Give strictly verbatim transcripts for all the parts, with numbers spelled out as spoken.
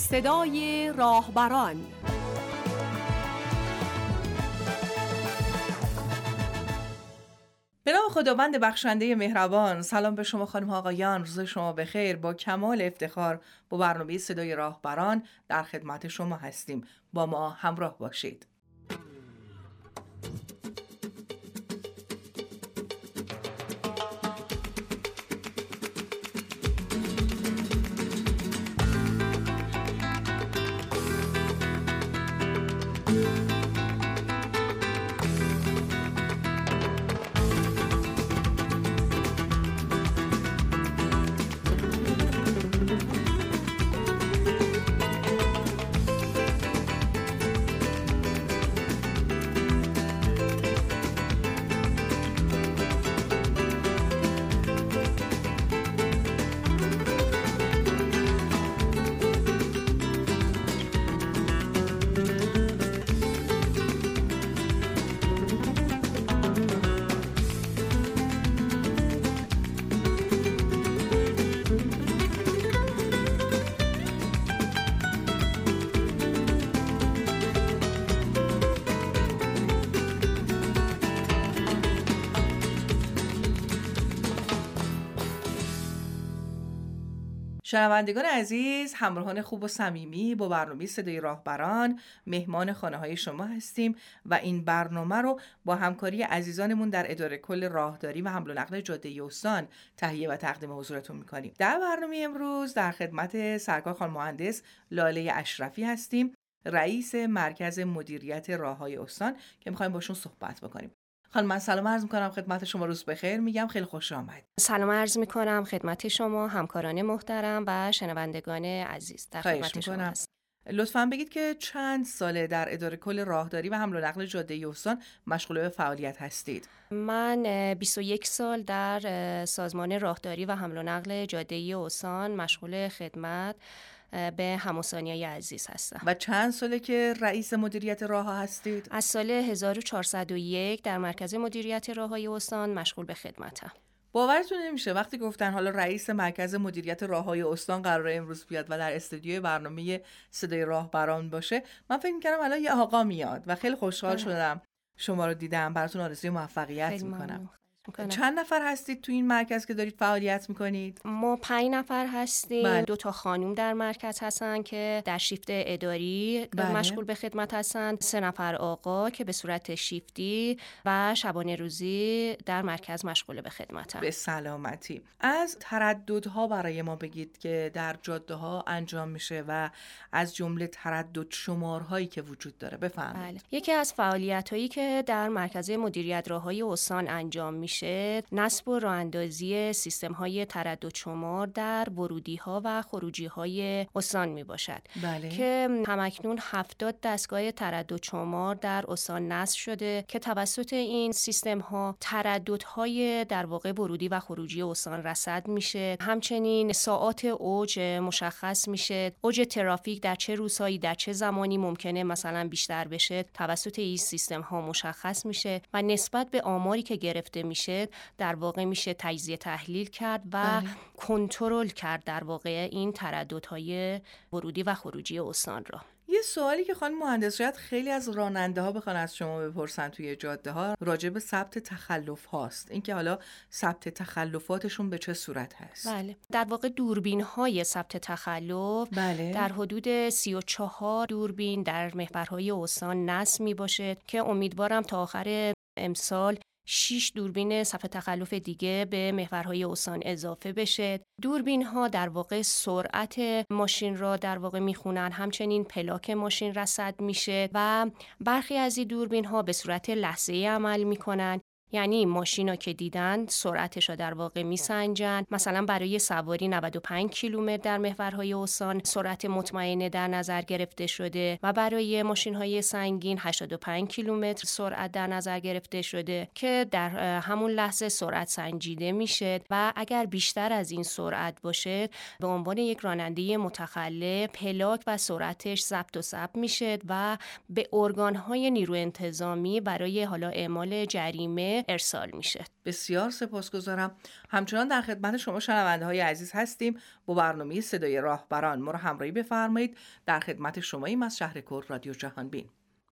صدای راهبران. به نام خداوند بخشنده مهربان. سلام به شما خانم ها آقایان، روز شما بخیر. با کمال افتخار با برنامه صدای راهبران در خدمت شما هستیم. با ما همراه باشید. شنوندگان عزیز، همراهان خوب و صمیمی، با برنامه صدای راهبران مهمان خانه های شما هستیم و این برنامه رو با همکاری عزیزانمون در اداره کل راهداری و حمل و نقل جاده استان تهیه و تقدیم حضورتون میکنیم. در برنامه امروز در خدمت سرکار خانم مهندس لاله اشرفی هستیم، رئیس مرکز مدیریت راههای استان، که میخوایم باشون صحبت بکنیم. خانم، من سلام عرض میکنم خدمت شما، روز بخیر میگم، خیلی خوش آمد. سلام عرض میکنم خدمت شما همکاران محترم و شنوندگان عزیز، در خدمت شما هستم. لطفاً بگید که چند ساله در اداره کل راهداری و حمل و نقل جاده استان مشغول به فعالیت هستید؟ من بیست و یک سال در سازمان راهداری و حمل و نقل جاده استان مشغول خدمت به هموسانیای عزیز هستم. و چند ساله که رئیس مدیریت راهها هستید؟ از سال هزار و چهارصد و یک در مرکز مدیریت راههای استان مشغول به خدمتم. باورتون نمیشه وقتی گفتن حالا رئیس مرکز مدیریت راههای استان قراره امروز بیاد و در استودیوی برنامه صدای راهبران باشه، من فکر می‌کردم الان یه آقا میاد و خیلی خوشحال شدم شما رو دیدم. براتون آرزوی موفقیت میکنم. چند نفر هستید تو این مرکز که دارید فعالیت میکنید؟ ما پنج نفر هستیم. بله. دو تا خانم در مرکز هستن که در شیفت اداری بله. مشغول به خدمت هستن. سه نفر آقا که به صورت شیفتی و شبانه روزی در مرکز مشغول به خدمتن. به سلامتی. از ترددها برای ما بگید که در جاده ها انجام میشه و از جمله تردد شمارهایی که وجود داره بفرمایید. بله. یکی از فعالیت هایی که در مرکز مدیریت راههای استان انجام میشه نصب و راه‌اندازی سیستم‌های تردد شمار در ورودی‌ها و خروجی‌های استان میباشد. بله. که همکنون هفتاد دستگاه تردد شمار در استان نصب شده که توسط این سیستم‌ها ترددهای در واقع ورودی و خروجی استان رصد میشه. همچنین ساعات اوج مشخص میشه. اوج ترافیک در چه روزهایی در چه زمانی ممکنه مثلا بیشتر بشه توسط این سیستم‌ها مشخص میشه و نسبت به آماری که گرفته میشه در واقع میشه تجزیه تحلیل کرد و بله. کنترل کرد در واقع این ترددهای ورودی و خروجی استان را. یه سوالی که خانم مهندس شاید خیلی از راننده ها بخوان از شما بپرسن توی جاده ها راجع به ثبت تخلف هاست. اینکه حالا ثبت تخلفاتشون به چه صورت هست؟ بله. در واقع دوربین های ثبت تخلف بله. در حدود سی و چهار دوربین در محورهای استان نصب می باشه که امیدوارم تا آخر امسال شش دوربین ثبت تخلف دیگه به محورهای استان اضافه بشه. دوربین ها در واقع سرعت ماشین را در واقع میخونن، همچنین پلاک ماشین رصد میشه و برخی از این دوربین ها به صورت لحظه‌ای عمل میکنن. یعنی ماشینا که دیدن سرعتش رو در واقع میسنجن. مثلا برای سواری نود و پنج کیلومتر در محورهای استان سرعت مطمئنه در نظر گرفته شده و برای ماشین‌های سنگین هشتاد و پنج کیلومتر سرعت در نظر گرفته شده که در همون لحظه سرعت سنجیده میشه و اگر بیشتر از این سرعت باشه به عنوان یک راننده متخلف پلاک و سرعتش ضبط و ثبت میشه و به ارگان‌های نیرو انتظامی برای حالا اعمال جریمه سامانه ارسال میشه. بسیار سپاسگزارم. همچنان در خدمت شما شنونده های عزیز هستیم با برنامه صدای راهبران. ما رو همراهی بفرمایید. در خدمت شماییم از شهرکور رادیو جهانبین.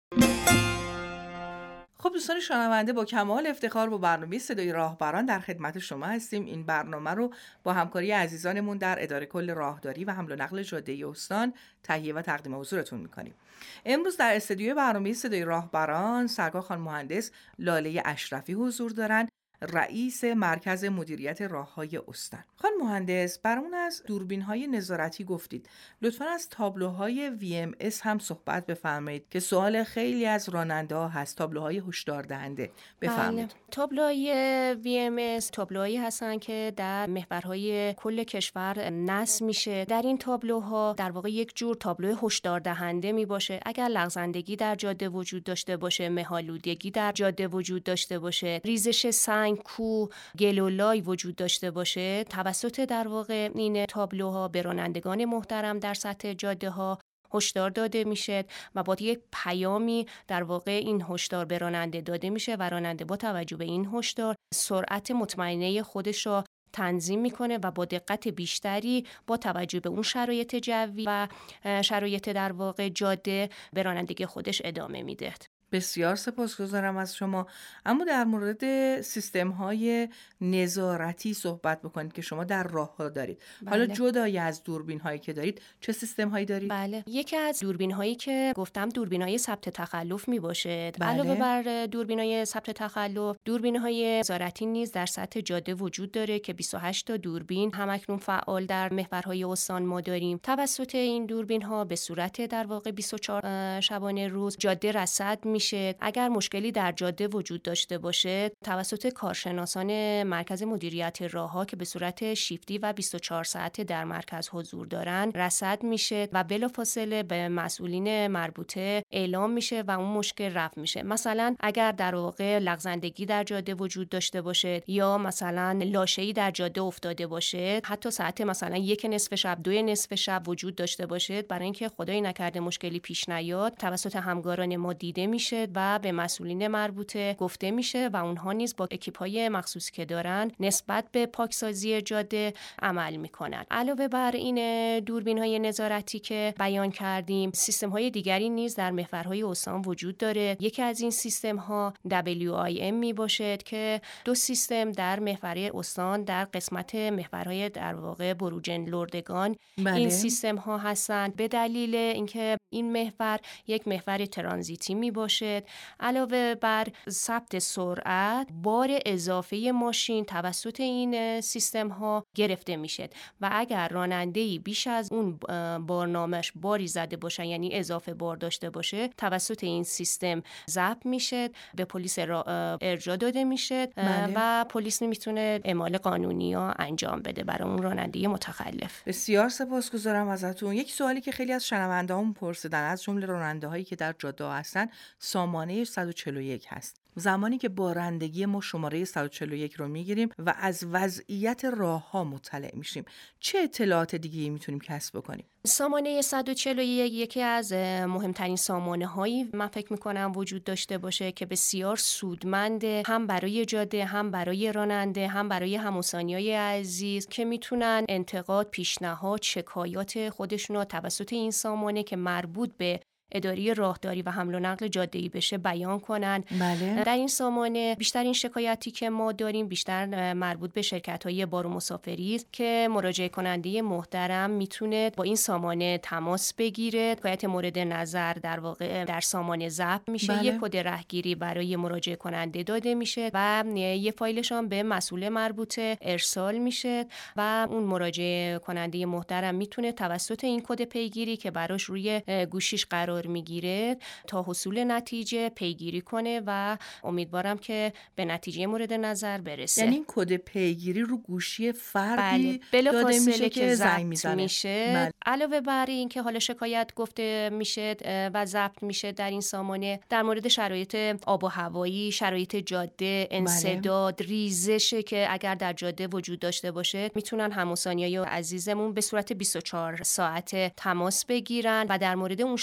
خب دوستان شنونده، با کمال افتخار با برنامه صدای راهبران در خدمت شما هستیم. این برنامه رو با همکاری عزیزانمون در اداره کل راهداری و حمل و نقل جاده استان تهیه و تقدیم حضورتون می‌کنیم. امروز در استودیوی برنامه صدای راهبران سرکار خان مهندس لاله اشرفی حضور دارن، رئیس مرکز مدیریت راههای استان. خان مهندس، برامون از دوربین‌های نظارتی گفتید. لطفاً از تابلوهای وی ام اس هم صحبت بفرمایید که سوال خیلی از راننده‌ها هست. تابلوهای هشدار دهنده. بفرمایید. تابلوهای وی ام اس تابلوهایی هستن که در محورهای کل کشور نصب میشه. در این تابلوها در واقع یک جور تابلو هشدار دهنده می باشه. اگر لغزندگی در جاده وجود داشته باشه، مه‌آلودگی در جاده وجود داشته باشه، ریزش سنگ، کوه، گل و لای وجود داشته باشه، توسط در واقع این تابلوها به رانندگان محترم در سطح جاده ها هشدار داده میشه و با یک پیامی در واقع این هشدار به راننده داده میشه و راننده با توجه به این هشدار سرعت مطمئنه خودش را تنظیم میکنه و با دقت بیشتری با توجه به اون شرایط جوی و شرایط در واقع جاده به رانندگی خودش ادامه میده. بسیار سپاسگزارم از شما. اما در مورد سیستم‌های نظارتی صحبت بکنید که شما در راه‌ها دارید. بله. حالا جدای از دوربین‌هایی که دارید، چه سیستم‌هایی دارید؟ بله، یکی از دوربین‌هایی که گفتم دوربین‌های ثبت تخلف میباشه. بله. علاوه بر دوربین‌های ثبت تخلف، دوربین‌های نظارتی نیز در سطح جاده وجود داره که بیست و هشت تا دوربین همکنون فعال در محورهای استان ما داریم. توسط این دوربین‌ها به صورت در واقع بیست و چهار شبانه روز جاده رصد میشه. اگر مشکلی در جاده وجود داشته باشه، توسط کارشناسان مرکز مدیریت راهها که به صورت شیفتی و بیست و چهار ساعته در مرکز حضور دارن رصد میشه و بلافاصله به مسئولین مربوطه اعلام میشه و اون مشکل رفع میشه. مثلا اگر در واقع لغزندگی در جاده وجود داشته باشه یا مثلا لاشه‌ای در جاده افتاده باشه، حتی ساعت مثلا یک نصف شب، دو نصف شب وجود داشته باشه، برای اینکه خدای نکرده مشکلی پیش نیاد توسط همکاران ما دیده میشه و به مسئولین مربوطه گفته میشه و اونها نیز با اکیپ‌های مخصوصی که دارن نسبت به پاکسازی جاده عمل میکنن. علاوه بر این دوربین‌های نظارتی که بیان کردیم، سیستم‌های دیگری نیز در محورهای استان وجود داره. یکی از این سیستم‌ها دبلیو آی ام می باشد که دو سیستم در محور استان در قسمت محورهای در واقع بروجن لردگان بله. این سیستم‌ها هستند. به دلیل اینکه این محور یک محور ترانزیتی می باشه، علاوه بر ثبت سرعت، بار اضافه ماشین توسط این سیستم ها گرفته میشه و اگر راننده‌ای بیش از اون بارنامه‌اش باری زده باشه، یعنی اضافه بار داشته باشه، توسط این سیستم ضبط میشه، به پلیس ارجاع داده میشه بله. و پلیس میتونه اعمال قانونی ها انجام بده برای اون راننده متخلف. بسیار سپاسگزارم ازتون. یک سوالی که خیلی از شنونده‌هامون پرسیدن از جمله راننده‌هایی که در جاده هستن، سامانه صد و چهل و یک هست. زمانی که با رانندگی ما شماره صد و چهل و یک رو میگیریم و از وضعیت راه‌ها مطلع میشیم، چه اطلاعات دیگه‌ای میتونیم کسب بکنیم؟ سامانه صد و چهل و یک یکی از مهمترین سامانه‌هایی من فکر می‌کنم وجود داشته باشه که بسیار سودمنده، هم برای جاده، هم برای راننده، هم برای هم‌وطنی‌های عزیز که میتونن انتقاد، پیشنهاد، شکایات خودشون رو توسط این سامانه که مربوط به اداره راهداری و حمل و نقل جاده‌ای بشه بیان کنن. بله. در این سامانه بیشترین شکایاتی که ما داریم بیشتر مربوط به شرکت‌های بار و مسافری است که مراجعه کننده محترم میتونه با این سامانه تماس بگیره. شکایت مورد نظر در واقع در سامانه ضبط میشه. بله. یک کد راهگیری برای مراجعه کننده داده میشه و یه فایلش هم به مسئول مربوطه ارسال میشه و اون مراجعه کننده محترم میتونه توسط این کد پیگیری که براش روی گوشیش قرار میگیره تا حصول نتیجه پیگیری کنه و امیدوارم که به نتیجه مورد نظر برسه. یعنی این کد پیگیری رو گوشی فردی بله. داده میشه که زنگ میزنه میشه. بله. علاوه بر این که حالا شکایت گفته میشه و ضبط میشه در این سامانه در مورد شرایط آب و هوایی، شرایط جاده، انسداد، بله. ریزش که اگر در جاده وجود داشته باشه میتونن هم‌وطنیای عزیزمون به صورت بیست و چهار ساعته تماس بگیرن و در مورد اون شرایط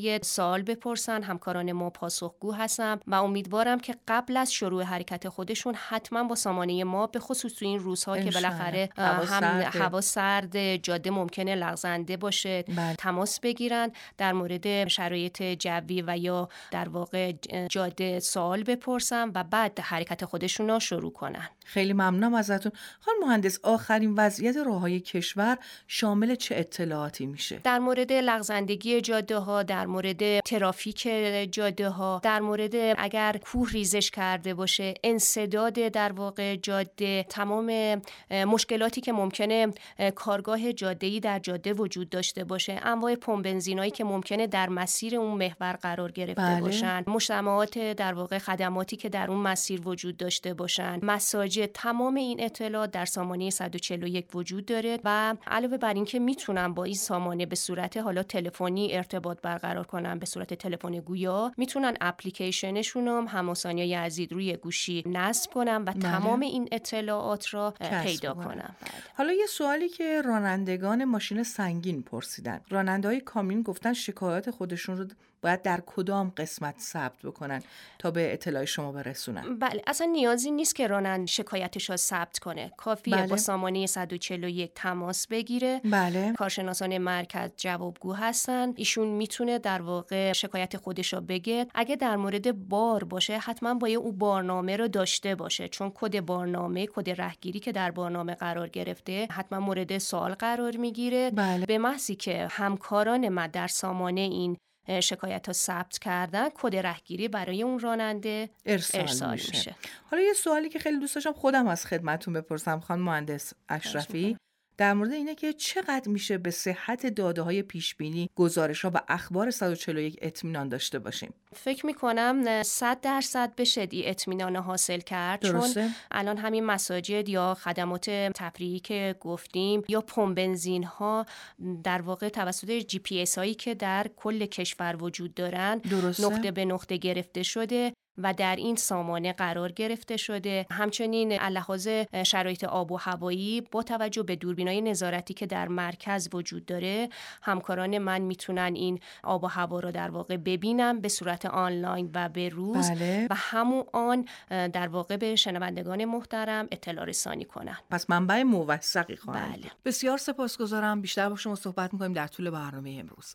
درباره سوال بپرسن. همکاران ما پاسخگو هستن و امیدوارم که قبل از شروع حرکت خودشون حتما با سامانه ما به خصوص تو این روزها که بالاخره هم هوا سرد، جاده ممکنه لغزنده باشه، بله. تماس بگیرن، در مورد شرایط جوی و یا در واقع جاده سوال بپرسن و بعد حرکت خودشون رو شروع کنن. خیلی ممنونم ازتون. خانم مهندس، آخرین وضعیت راههای کشور شامل چه اطلاعاتی میشه؟ در مورد لغزندگی جاده ها، در مورد ترافیک جاده ها، در مورد اگر کوه ریزش کرده باشه، انسداد در واقع جاده، تمام مشکلاتی که ممکنه کارگاه جاده‌ای در جاده وجود داشته باشه، انواع پمپ بنزینایی که ممکنه در مسیر اون محور قرار گرفته بله. باشن، مجتمعات در واقع خدماتی که در اون مسیر وجود داشته باشن، مساجد، تمام این اطلاعات در سامانه صد و چهل و یک وجود داره و علاوه بر این که میتونن با این سامانه به صورت حالا تلفنی ارتباط برقرار کنن، به صورت تلفن گویا، میتونن اپلیکیشنشون هم هم‌وثانیه‌ی عزیز روی گوشی نصب کنن و بله. تمام این اطلاعات را پیدا کنن. کنن. حالا یه سوالی که رانندگان ماشین سنگین پرسیدن. راننده‌های کامیون گفتن شکایات خودشون رو باید در کدام قسمت ثبت بکنن تا به اطلاع شما برسونن؟ بله، اصلا نیازی نیست که راننده شکایتش رو ثبت کنه. کافیه بله. با سامانه صد و چهل و یک تماس بگیره. بله. کارشناسان مرکز جوابگو هستن. ایشون میتونه در واقع شکایت خودش رو بگه. اگه در مورد بار باشه، حتما باید او بارنامه رو داشته باشه، چون کد بارنامه، کد رهگیری که در بارنامه قرار گرفته، حتما مورد سوال قرار میگیره. بله. به محضی که همکاران ما در سامانه این شکایت ها ثبت کردن، کد رهگیری برای اون راننده ارسال, ارسال میشه. میشه. حالا یه سوالی که خیلی دوست داشتم خودم از خدمتتون بپرسم خانم مهندس اشرفی، در مورد اینه که چقدر میشه به صحت داده‌های پیشبینی، گزارش‌ها و اخبار صد و چهل و یک اطمینان داشته باشیم؟ فکر می‌کنم صد درصد بشه دی اطمینان حاصل کرد. درسته؟ چون الان همین مساجد یا خدمات تفریحی که گفتیم یا پمپ بنزین‌ها در واقع توسط جی پی اس هایی که در کل کشور وجود دارن، درسته؟ نقطه به نقطه گرفته شده و در این سامانه قرار گرفته شده. همچنین لحاظ شرایط آب و هوایی با توجه به دوربینای نظارتی که در مرکز وجود داره، همکاران من میتونن این آب و هوا رو در واقع ببینن به صورت آنلاین و به روز بله. و همون آن در واقع به شنوندگان محترم اطلاع رسانی کنن. پس منبع موثقی خواهند. بله. بسیار سپاسگزارم. بیشتر با شما صحبت می‌کنیم در طول برنامه امروز.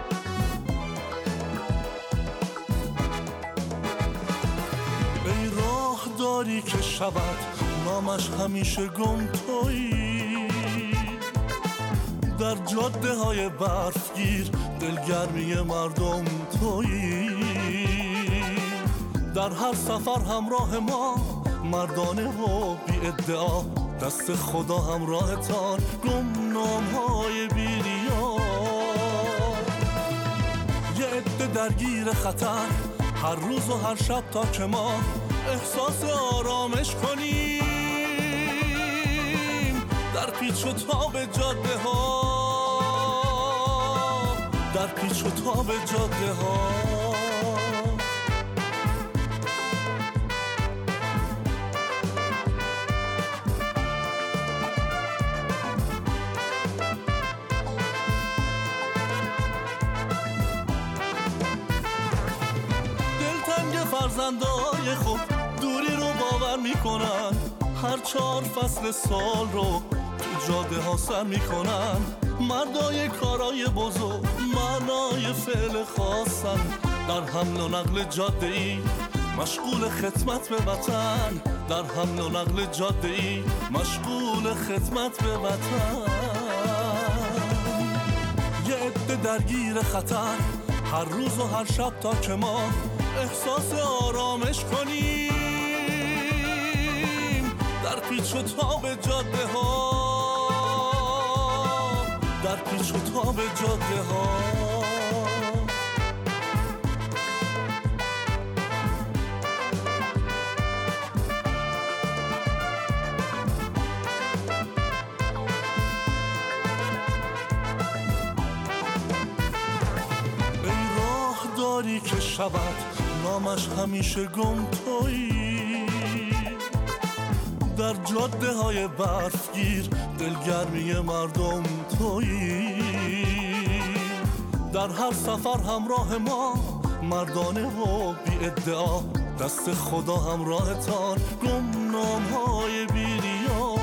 داری که شود نامش همیشه گم تویی، در جاده های برفگیر دلگرمی مردم تویی، در هر سفر همراه ما مردانه و بی ادعا، دست خدا همراهتان گمنام های بی‌ریا، یه عده درگیر خطر هر روز و هر شب تا که ما احساس آرامش کنیم، در پیچ و تاب جاده ها، در پیچ و تاب جاده ها. دلتنگ فرزندای خود دوری رو باور میکنن، هر چهار فصل سال رو تو جاده ها سر میکنن، مردای کارای بزرگ معنای فعل خاصن، در حمل و نقل جاده ای مشغول خدمت به وطن، در حمل و نقل جاده ای مشغول خدمت به وطن، یه عده درگیر خطر هر روز و هر شب تا که ما احساس آرامش کنیم، در پیچ و تاب جاده ها، در پیچ و تاب جاده ها. ای راه داری که شود نامش همیشه گم تویی، در جاده های برفگیر دلگرمی مردم تویی، در هر سفر همراه ما، مردانه و بی ادعا، دست خدا همراهتان، گمنام های بی‌ریا.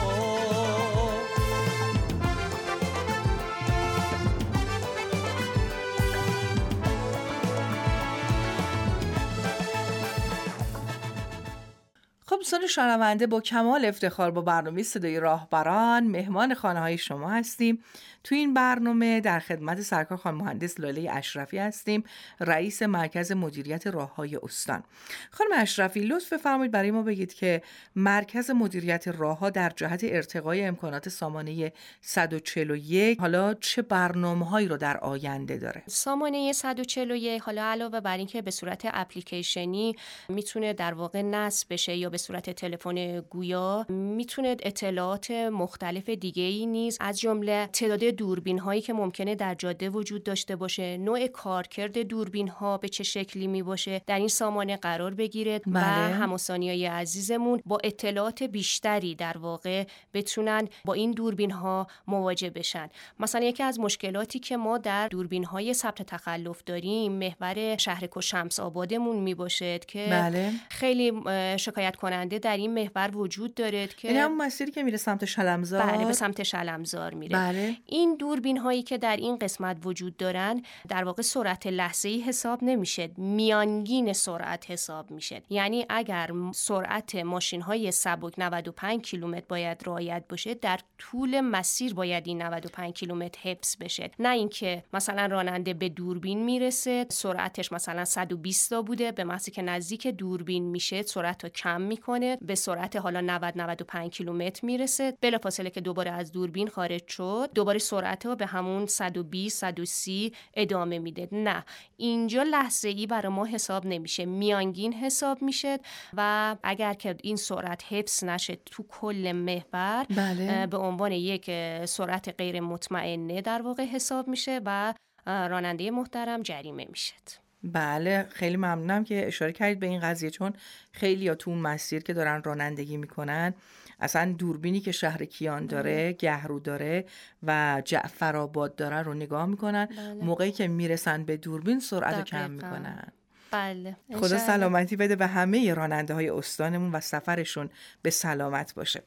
خب دوستان شنونده، با کمال افتخار با برنامه صدای راهبران مهمان خانه‌های شما هستیم. تو این برنامه در خدمت سرکار خانم مهندس لاله اشرفی هستیم، رئیس مرکز مدیریت راههای استان. خانم اشرفی، لطف بفرمایید برای ما بگید که مرکز مدیریت راهها در جهت ارتقای امکانات سامانه صد و چهل و یک حالا چه برنامه‌هایی رو در آینده داره؟ سامانه صد و چهل و یک حالا علاوه بر اینکه به صورت اپلیکیشنی میتونه در واقع نصب بشه یا به صورت تلفن گویا، میتونه اطلاعات مختلف دیگه‌ای نیز از جمله تعداد دوربین هایی که ممکنه در جاده وجود داشته باشه، نوع کارکرد دوربین ها به چه شکلی می باشه در این سامانه قرار بگیره و هم‌وطنیای عزیزمون با اطلاعات بیشتری در واقع بتونن با این دوربین ها مواجه بشن. مثلا یکی از مشکلاتی که ما در دوربین های ثبت تخلف داریم محور شهرک شمس آبادمون می باشه که بله. خیلی شکایت کننده در این محور وجود داره که این همون مسیری که میره سمت شلمزار. بله، به سمت شلمزار میره. بله. این دوربین هایی که در این قسمت وجود دارن در واقع سرعت لحظه‌ای حساب نمیشه، میانگین سرعت حساب میشه. یعنی اگر سرعت ماشین های سبک نود و پنج کیلومتر باید رعایت باشه، در طول مسیر باید این نود و پنج کیلومتر حفظ بشه، نه اینکه مثلا راننده به دوربین میرسه سرعتش مثلا صد و بیست تا بوده، به محضی که نزدیک دوربین میشه سرعت رو کم میکنه، به سرعت حالا نود نود و پنج کیلومتر میرسه، بلافاصله که دوباره از دوربین خارج شد دوباره سرعت رو به همون صد و بیست صد و سی ادامه میده. نه، اینجا لحظه‌ای برای ما حساب نمیشه، میانگین حساب میشه و اگر که این سرعت حفظ نشه تو کل محور، بله. به عنوان یک سرعت غیر مطمئنه در واقع حساب میشه و راننده محترم جریمه میشه. بله، خیلی ممنونم که اشاره کردید به این قضیه، چون خیلی ها تو اون مسیر که دارن رانندگی میکنن اصلا دوربینی که شهر کیان داره، گهرو داره و جعفرآباد داره رو نگاه میکنن. بله. موقعی که میرسن به دوربین سرعت رو کم میکنن. بله. خدا سلامتی بده به همه راننده های استانمون و سفرشون به سلامت باشه.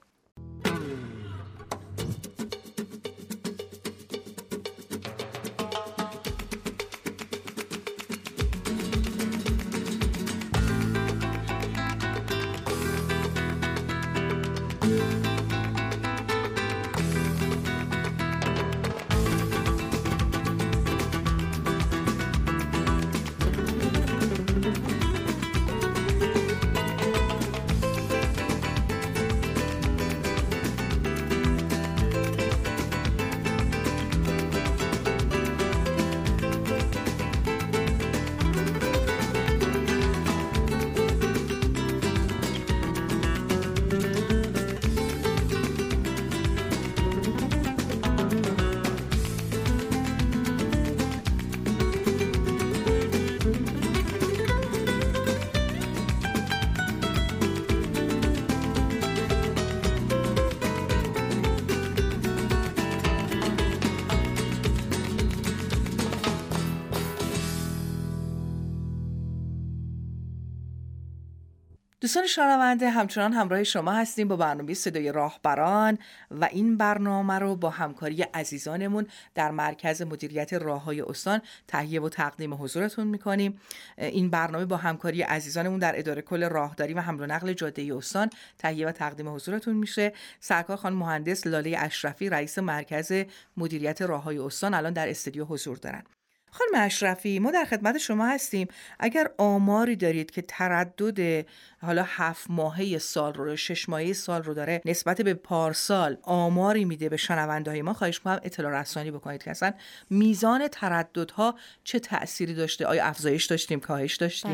دوستان شنونده، همچنان همراه شما هستیم با برنامه صدای راهبران و این برنامه رو با همکاری عزیزانمون در مرکز مدیریت راههای استان تهیه و تقدیم حضورتون میکنیم. این برنامه با همکاری عزیزانمون در اداره کل راهداری و حمل و نقل جاده استان تهیه و تقدیم حضورتون میشه. سرکار خانم مهندس لاله اشرفی، رئیس مرکز مدیریت راههای استان، الان در استودیو حضور دارن. خانم اشرفی، ما در خدمت شما هستیم. اگر آماری دارید که تردد حالا هفت ماهه سال رو، شش ماهه سال رو داره نسبت به پارسال آماری میده به شنونده‌های ما، خواهش می‌کنم اطلاع رسانی بکنید که اصلا میزان ترددها چه تأثیری داشته؟ آیا افزایش داشتیم، کاهش داشتیم؟ بله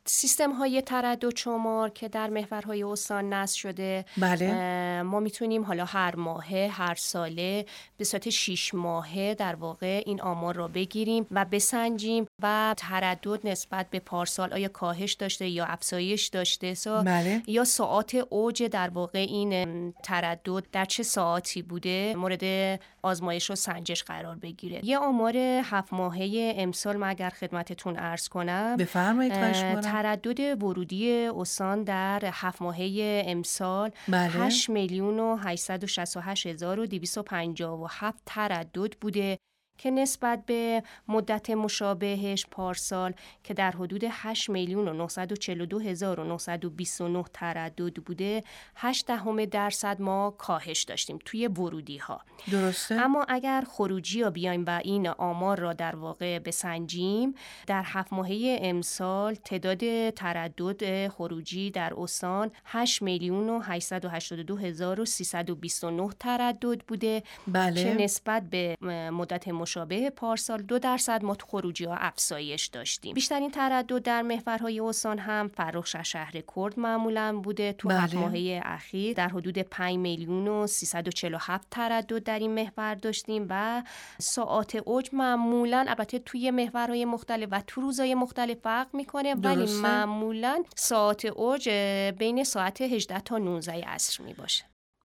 سیستم های تردد شمار که در محورهای استان نصب شده، بله. ما میتونیم حالا هر ماهه، هر ساله به صورت شش ماهه در واقع این آمار را بگیریم و بسنجیم و تردد نسبت به پارسال آیا کاهش داشته یا افزایش داشته، بله. یا ساعات اوج در واقع این تردد در چه ساعتی بوده مورد آزمایش و سنجش قرار بگیره. یه آمار هفت ماهه امسال من اگر خدمتتون عرض کنم، بفرمایید. تردد ورودی استان در هفت ماهه امسال بله. هشت میلیون و هشتصد و شصت و هشت هزار و دویست و پنجاه و هفت تردد بوده که نسبت به مدت مشابهش پارسال که در حدود هشت میلیون و نهصد و چهل و دو هزار و نهصد و بیست و نه تردد بوده، هشت دهم درصد ما کاهش داشتیم توی ورودی ها. درسته. اما اگر خروجی ها بیایم و این آمار را در واقع بسنجیم، در هفت ماهه امسال تعداد تردد خروجی در استان هشت میلیون و هشتصد و هشتاد و دو هزار و سیصد و بیست و نه تردد بوده. بله. که نسبت به مدت مشابه پارسال دو درصد ما تو خروجی ها افزایش داشتیم. بیشترین تردد در محورهای استان هم فرخ شهر کرد معمولا بوده. تو هفت بله. ماهه اخیر در حدود پنج میلیون و سیصد و چهل و هفت تردد در این محور داشتیم و ساعات اوج معمولا البته توی محورهای مختلف و تو روزهای مختلف فرق میکنه، ولی معمولا ساعات اوج بین ساعت هجده تا نوزده عصر میباشه.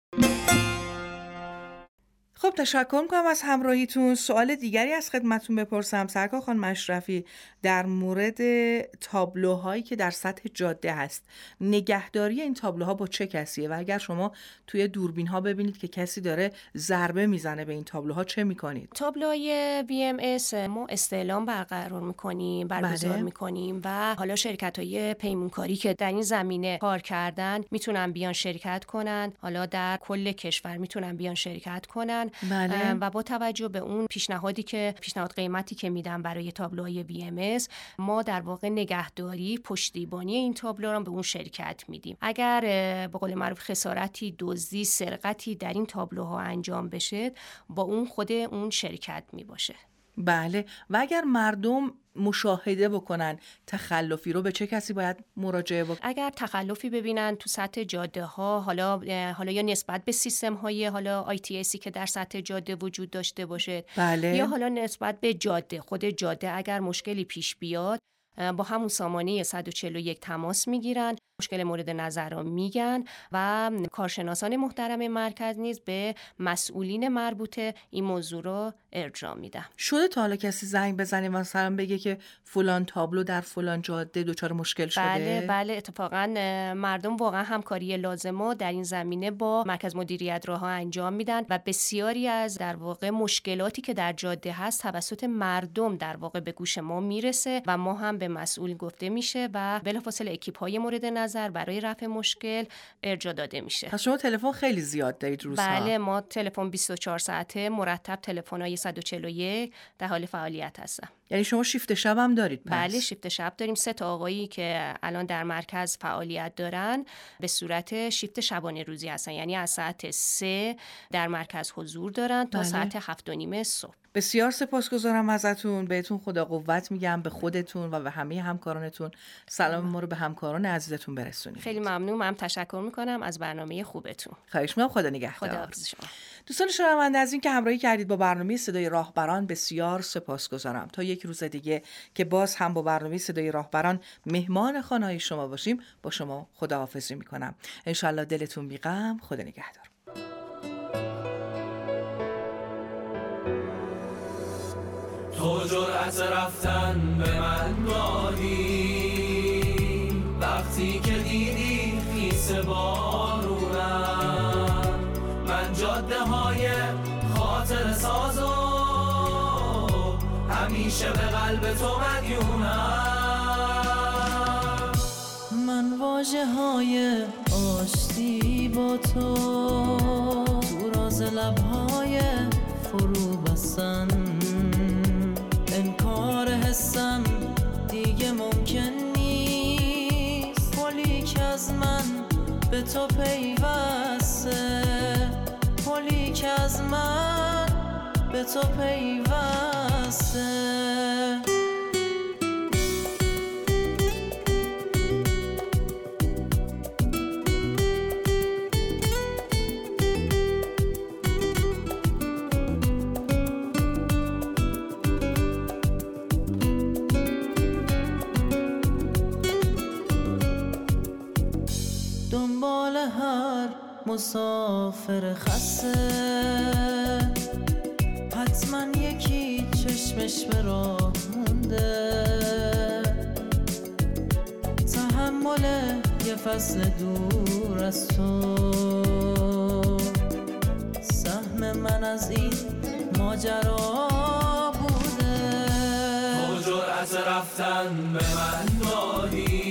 خب تشکر میکنم از همراهیتون. سوال دیگری از خدمتون بپرسم سرکار خانم اشرفی، در مورد تابلوهایی که در سطح جاده هست، نگهداری این تابلوها با چه کسیه و اگر شما توی دوربین ها ببینید که کسی داره ضربه میزنه به این تابلوها چه میکنید؟ تابلوهای وی ام اس ما استعلام برقرار میکنیم، برگزار بله. میکنیم و حالا شرکت های پیمونکاری که در این زمینه کار کردن میتونن بیان شرکت کنن، حالا در کل کشور میتونن بیان شرکت کنن. بله. و با توجه به اون پیشنهادی که پیشنهاد قیمتی که میدن برای تابلوهای وی ام اس، ما در واقع نگهداری پشتیبانی این تابلو رو به اون شرکت میدیم. اگر به قول معروف خسارتی، دزدی، سرقتی در این تابلوها انجام بشه، با اون خود اون شرکت میباشه. بله. و اگر مردم مشاهده بکنن تخلفی رو به چه کسی باید مراجعه بکنن؟ اگر تخلفی ببینن تو سطح جاده ها، حالا حالا یا نسبت به سیستم های حالا آی تی اسی که در سطح جاده وجود داشته باشه، بله. یا حالا نسبت به جاده خود جاده اگر مشکلی پیش بیاد، با همون سامانه صد و چهل و یک تماس میگیرن، مشکل مورد نظر را میگن و کارشناسان محترم مرکز نیز به مسئولین مربوطه این موضوع را ارجاع میدن. شده تا حالا کسی زنگ بزنه مثلا بگه که فلان تابلو در فلان جاده دچار مشکل شده؟ بله بله، اتفاقا مردم واقعا همکاری لازمه در این زمینه با مرکز مدیریت راهها انجام میدن و بسیاری از در واقع مشکلاتی که در جاده هست توسط مردم در واقع به گوش ما میرسه و ما هم به مسئول گفته میشه و بلافاصله اکیپ‌های مورد نظر برای رفع مشکل ارجاع داده میشه. پس شما تلفن خیلی زیاد دارید روزها؟ بله، ما تلفن بیست و چهار ساعته مرتب تلفن‌های صد و چهل و یک در حال فعالیت هستن. یعنی شما شیفت شب هم دارید پس؟ بله، شیفت شب داریم. سه تا آقایی که الان در مرکز فعالیت دارن به صورت شیفت شبانه روزی هستن، یعنی از ساعت سه در مرکز حضور دارن تا بله. ساعت هفت و نیم صبح. بسیار سپاسگزارم ازتون، بهتون خدا قوت میگم، به خودتون و به همه همکارانتون. سلام ما رو به همکاران عزیزتون برسونید. خیلی ممنون، من تشکر میکنم از برنامه خوبتون. خواهش می‌کنم. خدا نگهدار. خداحافظ شما. دوستان شنونده، از این که همراهی کردید با برنامه صدای راهبران بسیار سپاسگزارم. تا یک روز دیگه که باز هم با برنامه صدای راهبران مهمان خانه‌های شما باشیم، با شما خداحافظی میکنم. انشالله دلتون بی غم. خدا نگهدار. تو جرأت رفتن به من دادی وقتی که دیدی خیس بارونم، من جاده های خاطر سازو همیشه به قلب تو مدیونم. من واژه های آشتی با تو تو راز لبهای فرو بستن، انکار حسم دیگه ممکن نیست، پلی که از من به تو پیوسته، پلی که از من به تو پیوسته. مسافر خسته، حتما یکی چشمش به راه مونده. تحمل یه فصل دور از تو، سهم من از این ماجرا بوده. تو جرأت رفتن به من دادی،